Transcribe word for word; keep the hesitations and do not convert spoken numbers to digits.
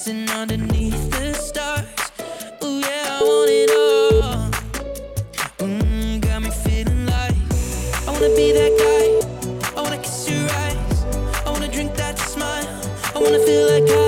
dancing underneath the stars. Ooh yeah, I want it all. Mm, got me feeling like I wanna be that guy. I wanna kiss your eyes. I wanna drink that smile. I wanna feel like I